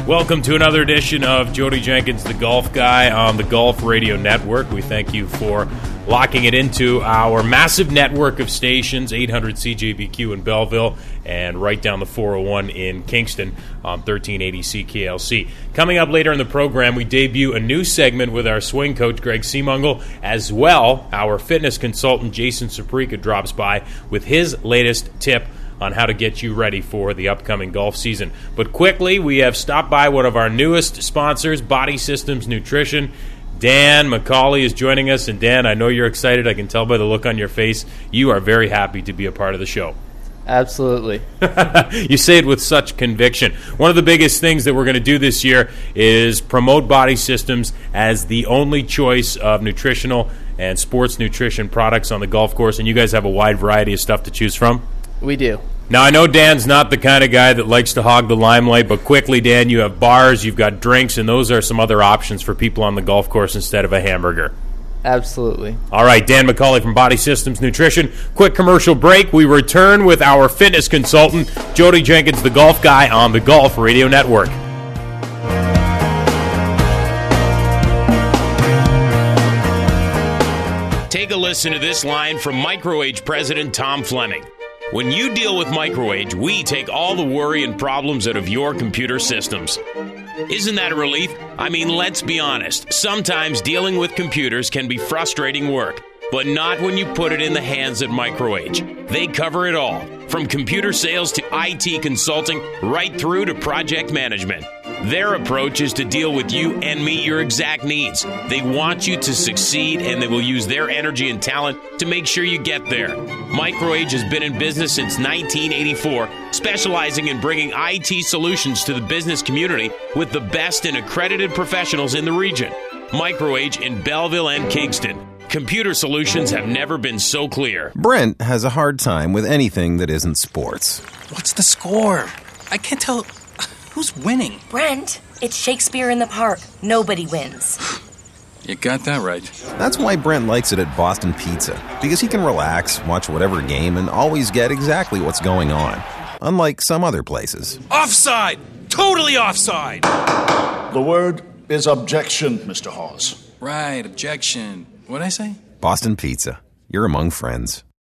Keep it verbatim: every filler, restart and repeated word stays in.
Welcome to another edition of Jody Jenkins, the Golf Guy, on the Golf Radio Network. We thank you for locking it into our massive network of stations, eight hundred C J B Q in Belleville, and right down the four oh one in Kingston on thirteen eighty C K L C. Coming up later in the program, we debut a new segment with our swing coach, Greg Seemungle. As well, our fitness consultant, Jason Saprika, drops by with his latest tip on how to get you ready for the upcoming golf season. But quickly, we have stopped by one of our newest sponsors, Body Systems Nutrition. Dan McCauley is joining us. And Dan, I know you're excited. I can tell by the look on your face. You are very happy to be a part of the show. Absolutely. You say it with such conviction. One of the biggest things that we're going to do this year is promote Body Systems as the only choice of nutritional and sports nutrition products on the golf course. And you guys have a wide variety of stuff to choose from. We do. Now, I know Dan's not the kind of guy that likes to hog the limelight, but quickly, Dan, you have bars, you've got drinks, and those are some other options for people on the golf course instead of a hamburger. Absolutely. All right, Dan McCauley from Body Systems Nutrition. Quick commercial break. We return with our fitness consultant, Jody Jenkins, the Golf Guy, on the Golf Radio Network. Take a listen to this line from MicroAge President Tom Fleming. When you deal with MicroAge, we take all the worry and problems out of your computer systems. Isn't that a relief? I mean, let's be honest. Sometimes dealing with computers can be frustrating work, but not when you put it in the hands of MicroAge. They cover it all, from computer sales to I T consulting, right through to project management. Their approach is to deal with you and meet your exact needs. They want you to succeed, and they will use their energy and talent to make sure you get there. MicroAge has been in business since nineteen eighty-four, specializing in bringing I T solutions to the business community with the best and accredited professionals in the region. MicroAge in Belleville and Kingston. Computer solutions have never been so clear. Brent has a hard time with anything that isn't sports. What's the score? I can't tell. Who's winning? Brent, it's Shakespeare in the Park. Nobody wins. You got that right. That's why Brent likes it at Boston Pizza, because he can relax, watch whatever game, and always get exactly what's going on, unlike some other places. Offside! Totally offside! The word is objection, Mister Hawes. Right, objection. What'd I say? Boston Pizza. You're among friends.